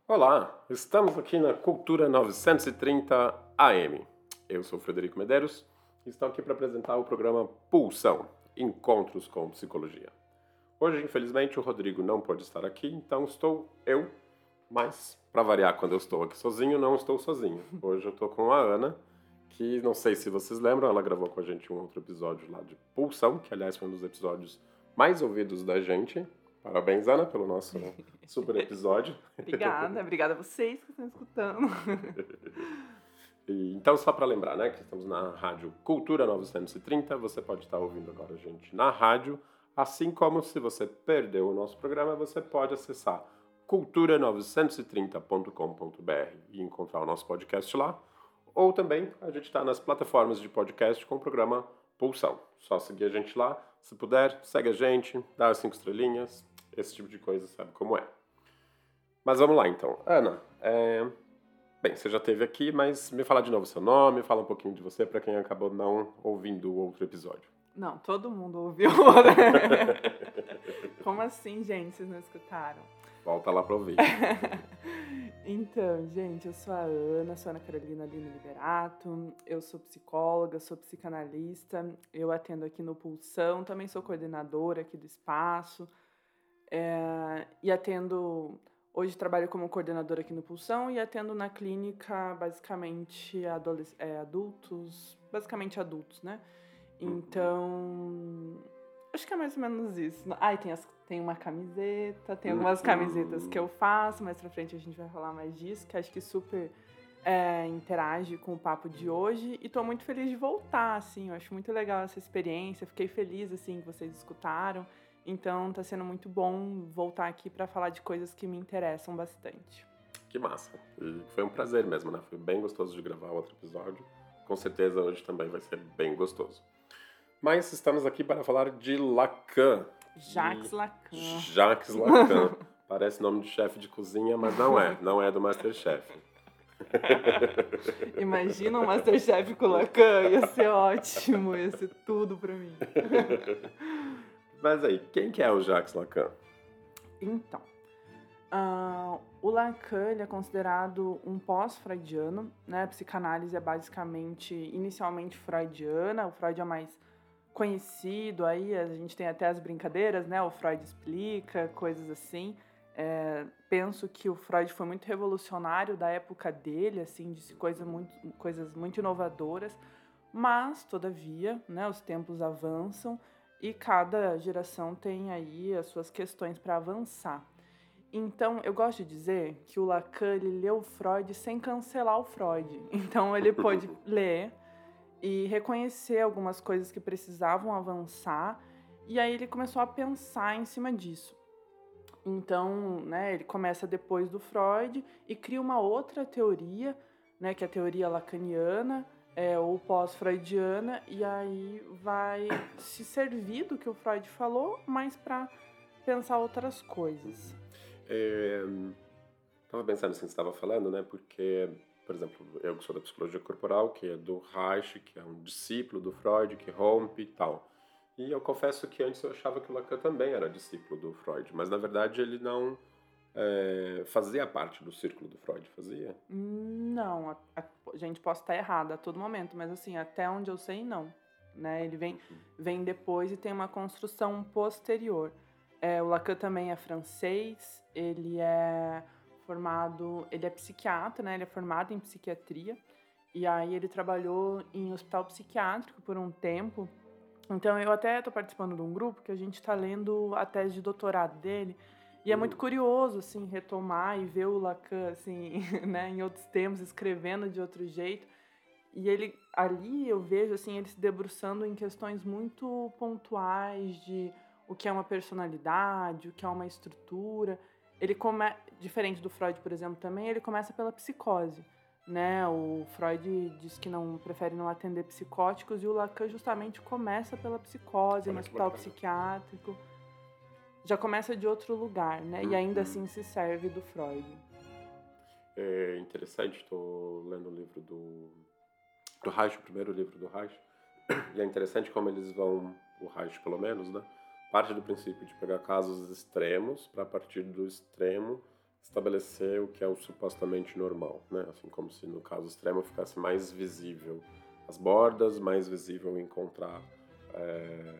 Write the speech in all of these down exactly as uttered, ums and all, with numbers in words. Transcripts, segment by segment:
Olá, estamos aqui na Cultura novecentos e trinta A M. Eu sou Frederico Medeiros e estou aqui para apresentar o programa Pulsão, Encontros com Psicologia. Hoje, infelizmente, o Rodrigo não pôde estar aqui, então estou eu, mas, para variar, quando eu estou aqui sozinho, não estou sozinho. Hoje eu estou com a Ana, que não sei se vocês lembram, ela gravou com a gente um outro episódio lá de Pulsão, que aliás foi um dos episódios mais ouvidos da gente. Parabéns, Ana, pelo nosso super episódio. Obrigada, obrigada a vocês que estão escutando. E, então, só para lembrar, né, que estamos na Rádio Cultura novecentos e trinta, você pode estar ouvindo agora a gente na rádio, assim como se você perdeu o nosso programa, você pode acessar cultura novecentos e trinta ponto com ponto b r e encontrar o nosso podcast lá, ou também a gente está nas plataformas de podcast com o programa Pulsão. Só seguir a gente lá, se puder, segue a gente, dá as cinco estrelinhas, esse tipo de coisa, sabe como é. Mas vamos lá, então. Ana, é... bem, você já esteve aqui, mas me fala de novo seu nome, fala um pouquinho de você para quem acabou não ouvindo o outro episódio. Não, todo mundo ouviu, né? Como assim, gente? Vocês não escutaram? Volta lá para ouvir. Então, gente, eu sou a Ana, sou a Ana Carolina Lino Liberato, eu sou psicóloga, sou psicanalista, eu atendo aqui no Pulsão, também sou coordenadora aqui do espaço, é, e atendo, hoje trabalho como coordenadora aqui no Pulsão e atendo na clínica basicamente adolesc- é, adultos, basicamente adultos, né? Então, acho que é mais ou menos isso. Ah, e tem, as, tem uma camiseta, tem algumas camisetas que eu faço, mais pra frente a gente vai falar mais disso, que acho que super é, interage com o papo de hoje. E tô muito feliz de voltar, assim, eu acho muito legal essa experiência, fiquei feliz, assim, que vocês escutaram. Então tá sendo muito bom voltar aqui pra falar de coisas que me interessam bastante. Que massa. E foi um prazer mesmo, né? Foi bem gostoso de gravar outro episódio. Com certeza hoje também vai ser bem gostoso. Mas estamos aqui para falar de Lacan. Jacques de... Lacan. Jacques Lacan. Parece nome de chefe de cozinha, mas não é. Não é do MasterChef. Imagina um MasterChef com Lacan, ia ser ótimo, ia ser tudo pra mim. Mas aí, quem que é o Jacques Lacan? Então, uh, o Lacan ele é considerado um pós-freudiano, né? A psicanálise é basicamente, inicialmente freudiana, o Freud é mais conhecido, aí a gente tem até as brincadeiras, né? O Freud explica, coisas assim. É, penso que o Freud foi muito revolucionário da época dele, assim, disse coisas muito, coisas muito inovadoras, mas, todavia, né, os tempos avançam e cada geração tem aí as suas questões para avançar. Então, eu gosto de dizer que o Lacan ele leu o Freud sem cancelar o Freud. Então, ele pôde ler e reconhecer algumas coisas que precisavam avançar, e aí ele começou a pensar em cima disso. Então, né, ele começa depois do Freud e cria uma outra teoria, né, que é a teoria lacaniana, é, ou pós-freudiana, e aí vai se servir do que o Freud falou, mas para pensar outras coisas. É, estava pensando assim que você estava falando, né, porque... Por exemplo, eu que sou da psicologia corporal, que é do Reich, que é um discípulo do Freud, que rompe e tal. E eu confesso que antes eu achava que o Lacan também era discípulo do Freud, mas na verdade ele não é, fazia parte do círculo do Freud, fazia? Não, a, a, gente, posso estar errada a todo momento, mas assim, até onde eu sei, não. Né? Ele vem, uhum. vem depois e tem uma construção posterior. É, o Lacan também é francês, ele é... formado, ele é psiquiatra, né? Ele é formado em psiquiatria e aí ele trabalhou em hospital psiquiátrico por um tempo. Então eu até estou participando de um grupo que a gente está lendo a tese de doutorado dele e é muito curioso assim retomar e ver o Lacan assim, né? Em outros termos, escrevendo de outro jeito. E ele ali eu vejo assim ele se debruçando em questões muito pontuais de o que é uma personalidade, o que é uma estrutura. Ele come... Diferente do Freud, por exemplo, também, ele começa pela psicose, né? O Freud diz que não prefere não atender psicóticos e o Lacan justamente começa pela psicose, no hospital psiquiátrico. Já começa de outro lugar, né? Uhum. E ainda assim se serve do Freud. É interessante, estou lendo o livro do, do Reich, o primeiro livro do Reich, e é interessante como eles vão, o Reich pelo menos, né? Parte do princípio de pegar casos extremos para, a partir do extremo, estabelecer o que é o supostamente normal, né? Assim, como se no caso extremo ficasse mais visível as bordas, mais visível encontrar é,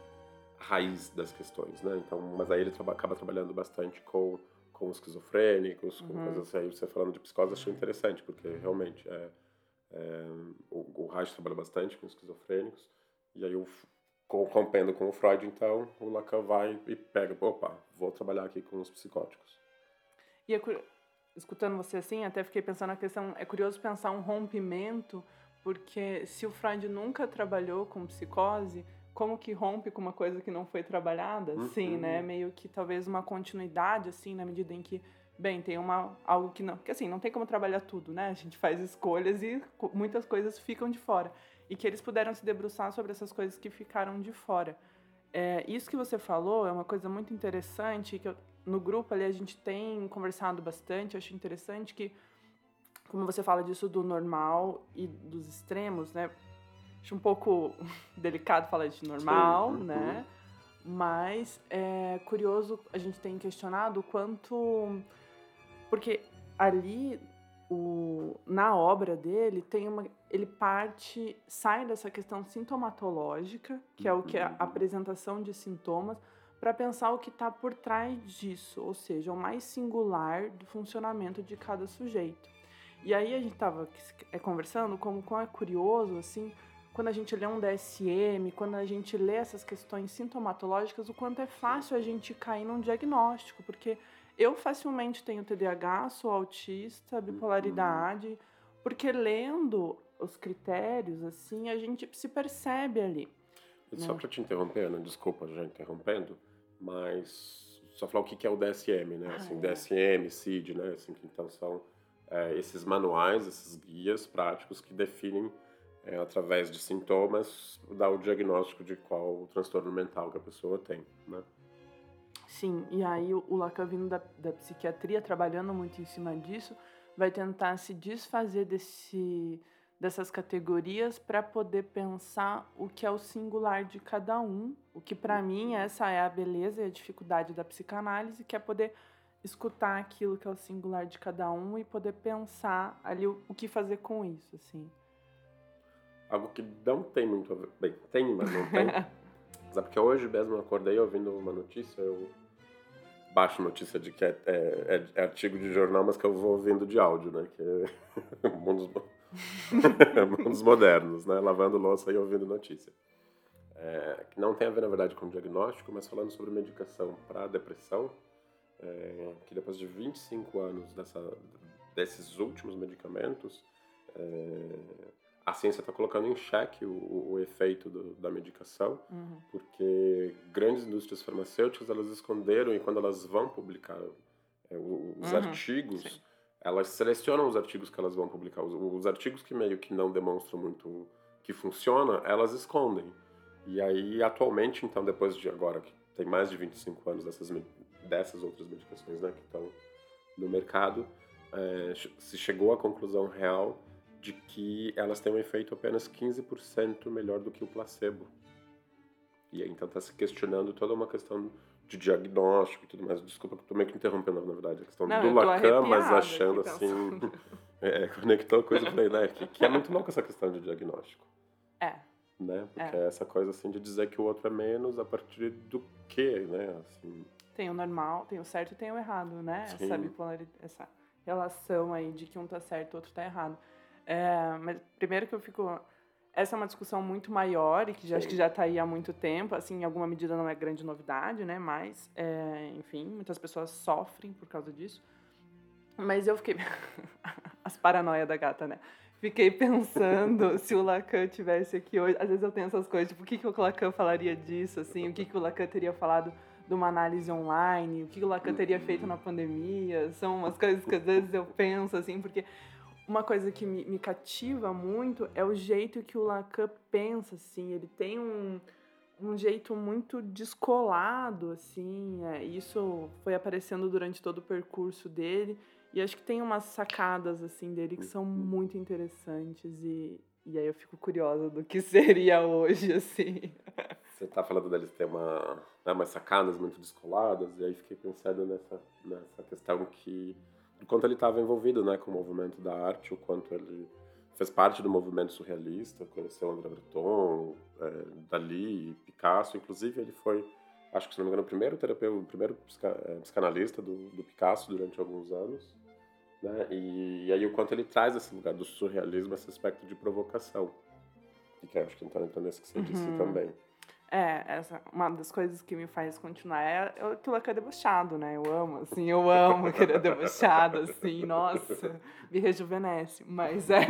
a raiz das questões, né? Então, mas aí ele traba, acaba trabalhando bastante com, com esquizofrênicos, com Uhum. coisas assim. Aí você falando de psicose, achei interessante, porque realmente é, é, o, o Reich trabalha bastante com esquizofrênicos, e aí o compendo com o Freud, então, o Lacan vai e pega, opa, vou trabalhar aqui com os psicóticos. E é, escutando você assim, até fiquei pensando na questão, é curioso pensar um rompimento, porque se o Freud nunca trabalhou com psicose, como que rompe com uma coisa que não foi trabalhada? Uhum. Sim, né? Meio que talvez uma continuidade, assim, na medida em que, bem, tem uma, algo que não... Porque, assim, não tem como trabalhar tudo, né? A gente faz escolhas e muitas coisas ficam de fora. E que eles puderam se debruçar sobre essas coisas que ficaram de fora. É, isso que você falou é uma coisa muito interessante, que eu, no grupo ali a gente tem conversado bastante. Eu acho interessante que, como você fala disso do normal e dos extremos, né? Acho um pouco delicado falar de normal, Sim. né? Mas é curioso, a gente tem questionado o quanto... Porque ali, o, na obra dele, tem uma, ele parte, sai dessa questão sintomatológica, que é o que é a apresentação de sintomas, para pensar o que está por trás disso, ou seja, o mais singular do funcionamento de cada sujeito. E aí a gente estava é, conversando como, como é curioso, assim, quando a gente lê um D S M, quando a gente lê essas questões sintomatológicas, o quanto é fácil a gente cair num diagnóstico, porque eu facilmente tenho T D A H, sou autista, bipolaridade, porque lendo os critérios, assim, a gente se percebe ali. E só para te interromper, Ana, desculpa já interrompendo, mas só falar o que é o D S M, né? Ah, assim, é. D S M, C I D, né? Assim, que então são é, esses manuais, esses guias práticos que definem É, através de sintomas, dar o diagnóstico de qual transtorno mental que a pessoa tem, né? Sim, e aí o, o Lacan, vindo da, da psiquiatria, trabalhando muito em cima disso, vai tentar se desfazer desse, dessas categorias para poder pensar o que é o singular de cada um, o que para mim essa é a beleza e a dificuldade da psicanálise, que é poder escutar aquilo que é o singular de cada um e poder pensar ali o, o que fazer com isso, assim. Algo que não tem muito a ver... Bem, tem, mas não tem. Sabe porque hoje mesmo eu acordei ouvindo uma notícia, eu baixo notícia de que é, é, é artigo de jornal, mas que eu vou ouvindo de áudio, né? Que é mundos, mundos modernos, né? Lavando louça e ouvindo notícia. É, que não tem a ver, na verdade, com diagnóstico, mas falando sobre medicação para depressão, é, que depois de vinte e cinco anos dessa, desses últimos medicamentos, é, a ciência está colocando em xeque o, o efeito do, da medicação, Uhum. porque grandes indústrias farmacêuticas, elas esconderam, e quando elas vão publicar é, os Uhum. artigos, Sim. elas selecionam os artigos que elas vão publicar. Os, os artigos que meio que não demonstram muito que funciona, elas escondem. E aí, atualmente, então, depois de agora, que tem mais de vinte e cinco anos dessas, dessas outras medicações, né, que estão no mercado, é, se chegou à conclusão real de que elas têm um efeito apenas quinze por cento melhor do que o placebo. E aí, então, está se questionando toda uma questão de diagnóstico e tudo mais. Desculpa que eu tô meio que interrompendo, na verdade, a questão Não, do eu tô Lacan, mas arrepiada achando aqui assim... pensando. é, conectou a coisa, eu falei, né, que, que é muito louco essa questão de diagnóstico. É. Né? Porque É. é essa coisa assim de dizer que o outro é menos a partir do quê, né? Assim, Tem o normal, tem o certo e tem o errado, né? Sim. Essa bipolaridade, essa relação aí de que um tá certo e o outro tá errado. É, mas primeiro que eu fico... Essa é uma discussão muito maior e que já, acho que já tá aí há muito tempo. Assim, em alguma medida não é grande novidade, né? Mas, é, enfim, muitas pessoas sofrem por causa disso. Mas eu fiquei... As paranoias da gata, né? Fiquei pensando se o Lacan tivesse aqui hoje. Às vezes eu tenho essas coisas, tipo, o que, que o Lacan falaria disso, assim? O que, que o Lacan teria falado de uma análise online? O que, que o Lacan teria feito na pandemia? São umas coisas que às vezes eu penso, assim, porque uma coisa que me, me cativa muito é o jeito que o Lacan pensa, assim. Ele tem um, um jeito muito descolado, assim. É, isso foi aparecendo durante todo o percurso dele. E acho que tem umas sacadas, assim, dele que são muito interessantes. E, e aí eu fico curiosa do que seria hoje, assim. Você tá falando deles ter uma, né, umas sacadas muito descoladas, e aí fiquei pensando nessa, nessa questão que, do quanto ele estava envolvido, né, com o movimento da arte, o quanto ele fez parte do movimento surrealista, conheceu André Breton, é, Dalí, Picasso, inclusive ele foi, acho que se não me engano, o primeiro terapeuta, o primeiro psica, é, psicanalista do, do Picasso durante alguns anos, né, e, e aí o quanto ele traz esse lugar do surrealismo, esse aspecto de provocação, e que acho que não está entrando nesse que você uhum. disse também. É, essa, uma das coisas que me faz continuar é aquilo que é debochado, né? Eu amo, assim, eu amo aquele debochado, assim, nossa, me rejuvenesce. Mas é,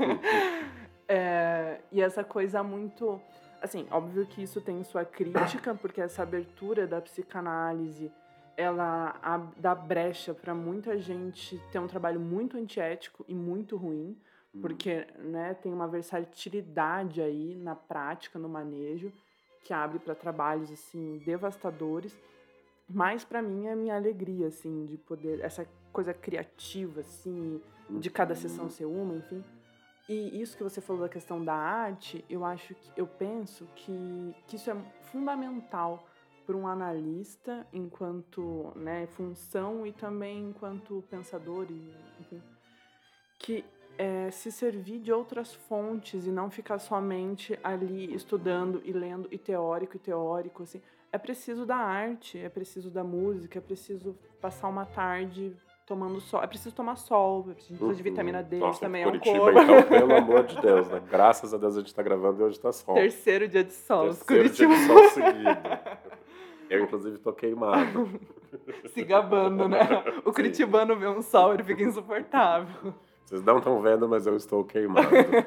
é... E essa coisa muito... Assim, óbvio que isso tem sua crítica, porque essa abertura da psicanálise, ela dá brecha para muita gente ter um trabalho muito antiético e muito ruim, porque, né, tem uma versatilidade aí na prática, no manejo, que abre para trabalhos, assim, devastadores, mas para mim é a minha alegria, assim, de poder, essa coisa criativa, assim, de cada sessão ser uma, enfim. E isso que você falou da questão da arte, eu acho que, eu penso que, que isso é fundamental para um analista enquanto, né, função e também enquanto pensador, e, enfim, que É, se servir de outras fontes e não ficar somente ali estudando e lendo e teórico e teórico, assim. É preciso da arte, é preciso da música, é preciso passar uma tarde tomando sol, é preciso tomar sol, é preciso uhum. de vitamina D, Nossa, também Curitiba, é um corpo. Então, pelo amor de Deus, né? Graças a Deus a gente tá gravando e hoje tá sol. Terceiro dia de sol, Terceiro Curitiba. dia de sol seguido. Eu, inclusive, tô queimado. Se gabando, né? O curitibano vê um sol, ele fica insuportável. Vocês não estão vendo, mas eu estou queimado.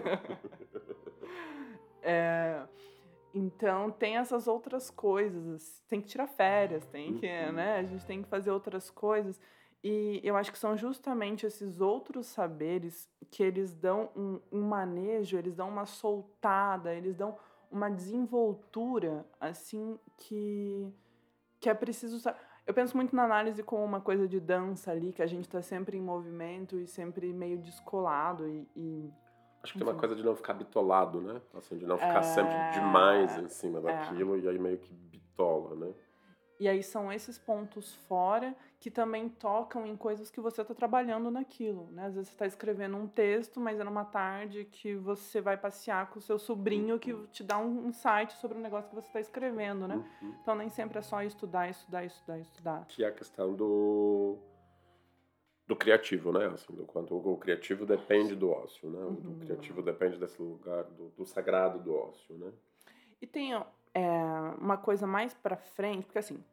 é, então, tem essas outras coisas. Tem que tirar férias, tem que, uhum. né? A gente tem que fazer outras coisas. E eu acho que são justamente esses outros saberes que eles dão um, um manejo, eles dão uma soltada, eles dão uma desenvoltura, assim, que, que é preciso... Eu penso muito na análise como uma coisa de dança ali, que a gente está sempre em movimento e sempre meio descolado e... e acho que enfim. Tem uma coisa de não ficar bitolado, né? Assim, de não ficar é... sempre demais em cima daquilo é... e aí meio que bitola, né? E aí são esses pontos fora que também tocam em coisas que você está trabalhando naquilo, né? Às vezes você está escrevendo um texto, mas é numa tarde que você vai passear com o seu sobrinho uhum. que te dá um insight sobre o negócio que você está escrevendo, né? Uhum. Então nem sempre é só estudar, estudar, estudar, estudar. Que é a questão do, do criativo, né? Assim, do quanto o criativo depende do ócio, né? Uhum. O criativo depende desse lugar, do, do sagrado do ócio, né? E tem... É, uma coisa mais pra frente, porque assim,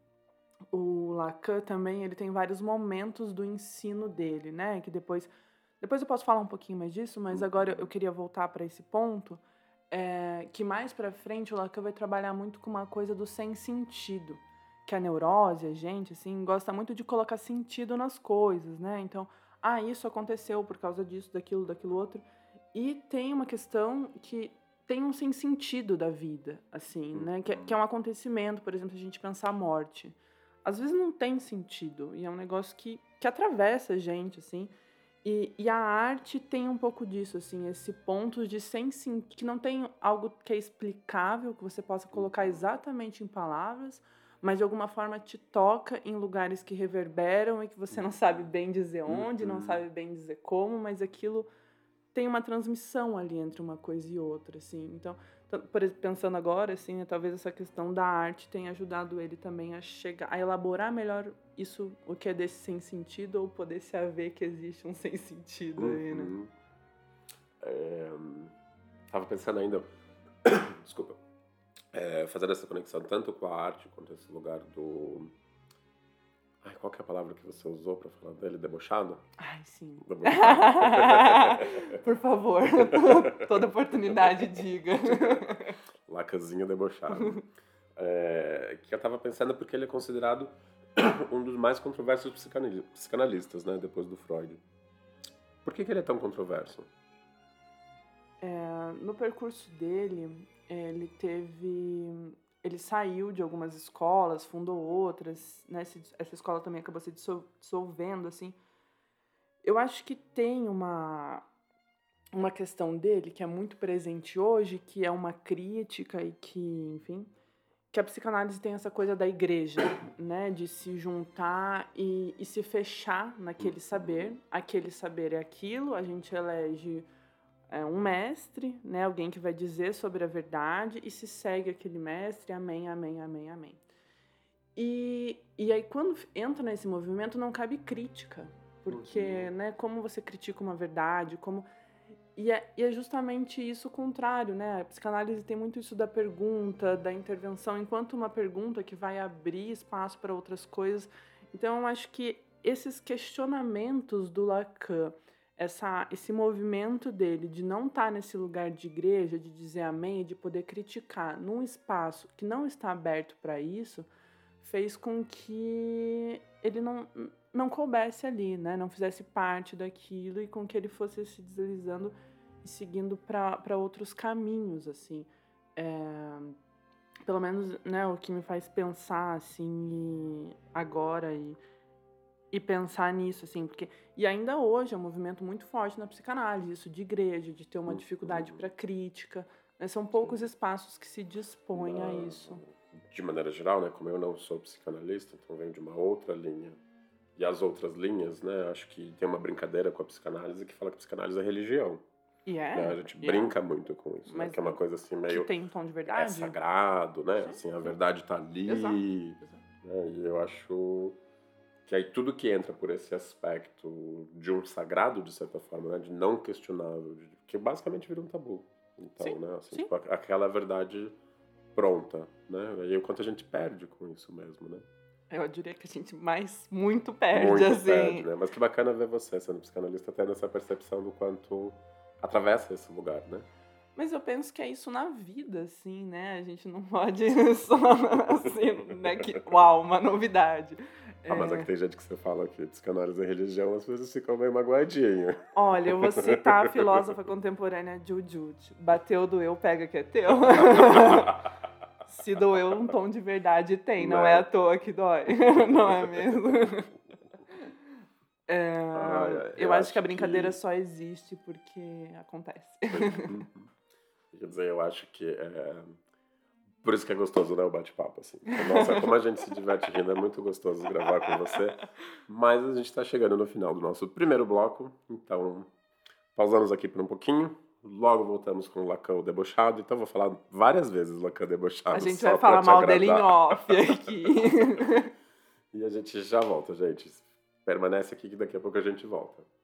o Lacan também, ele tem vários momentos do ensino dele, né, que depois, depois eu posso falar um pouquinho mais disso, mas agora eu queria voltar para esse ponto, é, que mais pra frente o Lacan vai trabalhar muito com uma coisa do sem sentido, que a neurose, a gente, assim, gosta muito de colocar sentido nas coisas, né, então, ah, isso aconteceu por causa disso, daquilo, daquilo outro, e tem uma questão que tem um sem sentido da vida, assim, né? Que é, que é um acontecimento, por exemplo, a gente pensar a morte. Às vezes não tem sentido, e é um negócio que, que atravessa a gente, assim. E, e a arte tem um pouco disso, assim, esse ponto de sem sentido, que não tem algo que é explicável, que você possa colocar exatamente em palavras, mas de alguma forma te toca em lugares que reverberam e que você não sabe bem dizer onde, não sabe bem dizer como, mas aquilo... tem uma transmissão ali entre uma coisa e outra, assim. Então, por exemplo, pensando agora, assim, né, talvez essa questão da arte tenha ajudado ele também a chegar, a elaborar melhor isso, o que é desse sem sentido, ou poder se haver que existe um sem sentido uhum. aí, né? É, tava pensando ainda, desculpa, é, fazendo essa conexão tanto com a arte quanto esse lugar do... Ai, qual que é a palavra que você usou pra falar dele? Debochado? Ai, sim. Debochado. Por favor, toda oportunidade, diga. Lacanzinho debochado. É, que eu tava pensando porque ele é considerado um dos mais controversos psicanalistas, né? Depois do Freud. Por que que ele é tão controverso? É, no percurso dele, ele teve... Ele saiu de algumas escolas, fundou outras, né? Essa escola também acabou se dissolvendo, assim. Eu acho que tem uma, uma questão dele que é muito presente hoje, que é uma crítica e que, enfim, que a psicanálise tem essa coisa da igreja, né? De se juntar e, e se fechar naquele saber. Aquele saber é aquilo, a gente elege é, um mestre, né? Alguém que vai dizer sobre a verdade e se segue aquele mestre, amém, amém, amém, amém. E, e aí, quando entra nesse movimento, não cabe crítica, porque, uhum. né, como você critica uma verdade, como... E é, e é justamente isso o contrário, né? A psicanálise tem muito isso da pergunta, da intervenção, enquanto uma pergunta que vai abrir espaço para outras coisas. Então, eu acho que esses questionamentos do Lacan, essa, esse movimento dele de não estar nesse lugar de igreja, de dizer amém, de poder criticar num espaço que não está aberto para isso, fez com que ele não, não coubesse ali, né? Não fizesse parte daquilo e com que ele fosse se deslizando e seguindo para outros caminhos, assim. É, pelo menos, né, o que me faz pensar, assim, agora e, e pensar nisso, assim, porque... E ainda hoje é um movimento muito forte na psicanálise, isso de igreja, de ter uma dificuldade para crítica, né? São poucos espaços que se dispõem a isso. De maneira geral, né, como eu não sou psicanalista, então venho de uma outra linha. E as outras linhas, né, acho que tem uma brincadeira com a psicanálise que fala que a psicanálise é religião. Yeah, né? A gente yeah. brinca muito com isso, né, que é uma coisa assim meio... Que tem um tom de verdade. É sagrado, né, sim, assim, sim. a verdade tá ali. Exato, exato. Né, e eu acho que aí tudo que entra por esse aspecto de um sagrado, de certa forma, né, de não questionável, de, que basicamente vira um tabu. Então, sim, né, assim, sim. tipo, aquela verdade... pronta, né? E o quanto a gente perde com isso mesmo, né? Eu diria que a gente mais muito perde, muito assim. perde, né? Mas que bacana ver você sendo psicanalista tendo essa percepção do quanto atravessa esse lugar, né? Mas eu penso que é isso na vida, assim, né? A gente não pode só, assim, né? Que, uau, uma novidade. Ah, mas aqui tem gente que você fala que psicanálise é religião, as pessoas ficam meio magoadinhas. Olha, eu vou citar a filósofa contemporânea Jujut. Bateu, doeu, pega que é teu. Se doeu, um tom de verdade tem, não, não é à toa que dói. Não é mesmo? É, ah, eu, eu acho, acho que a brincadeira que... só existe porque acontece. Quer dizer, eu acho que é... Por isso que é gostoso, né, o bate-papo, assim. Nossa, como a gente se diverte rindo, é muito gostoso gravar com você. Mas a gente está chegando no final do nosso primeiro bloco, então pausamos aqui por um pouquinho. Logo voltamos com o Lacan o debochado, então vou falar várias vezes Lacan debochado. A gente vai falar mal dele em off aqui. E a gente já volta, gente. Permanece aqui que daqui a pouco a gente volta.